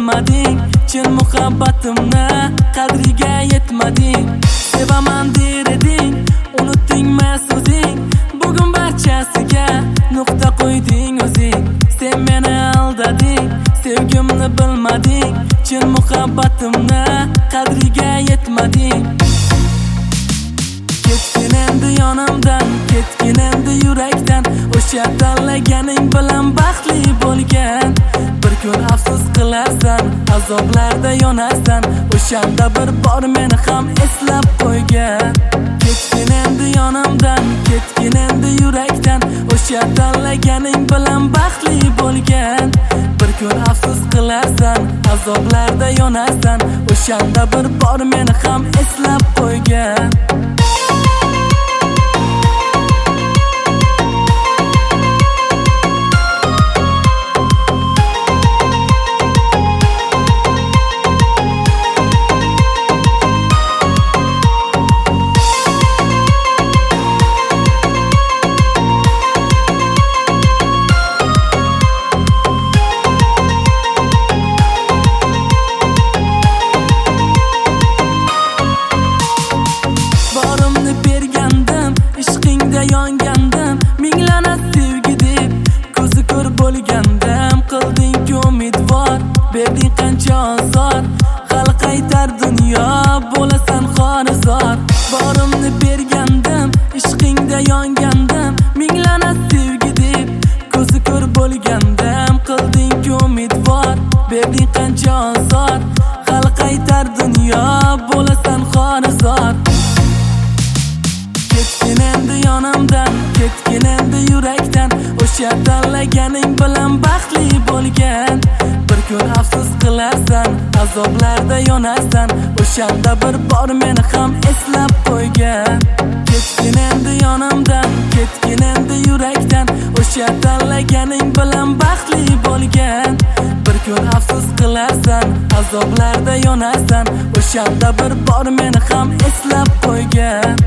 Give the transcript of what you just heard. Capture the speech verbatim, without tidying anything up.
bilmading, chin muhabbatimni qadriga yetmading. Sevaman der eding, unutdingmi so'zing, bugun barchasiga nuqta qo'yding o'zing. Sen meni aldading, sevgimni bilmading, chin muhabbatimni qadriga yetmading. Ketgin endi yonimdan, ketgin endi yurakdan, o'sha tanlaganing bilan baxtli bo'lgan. Bir kun afsus qilarsan, azoblarda yonarsan, o'shanda bir bor meni ham eslab qo'ygan. Ketgin endi yonimdan, ketgin endi yurakdan, o'sha tanlaganing bilan baxtli bo'lgan. Bir kun afsus qilarsan, azoblarda yonarsan, o'shanda bir bor meni ham eslab qo'ygan. Yongandim, minglanat sevgi deb, ko'zi ko'r bo'lgandim. Qilding umidvor, berding qancha ozor, hali qaytar dunyo, bo'lasan xonizor. Borimni bergandim, ishqingda yongandim, minglanat sevgi deb, ko'zi ko'r bo'lgandim. Qilding umidvor, berding qancha ozor, hali qaytar dunyo, bo'lasan xonizor. Ketgin endi yonimdan, ketgin endi yurakdan, o'sha tanlaganing bilan baxtli bo'lgan. Bir kun afsus qilarsan, azoblarda yonarsan, o'shanda bir bor meni ham eslab qo'ygan. Ketgin endi yonimdan, ketgin endi yurakdan, o'sha tanlaganing bilan baxtli bo'lgan. Bir kun afsus qilarsan, azoblarda yonarsan, o'shanda bir bor meni ham eslab qo'ygan.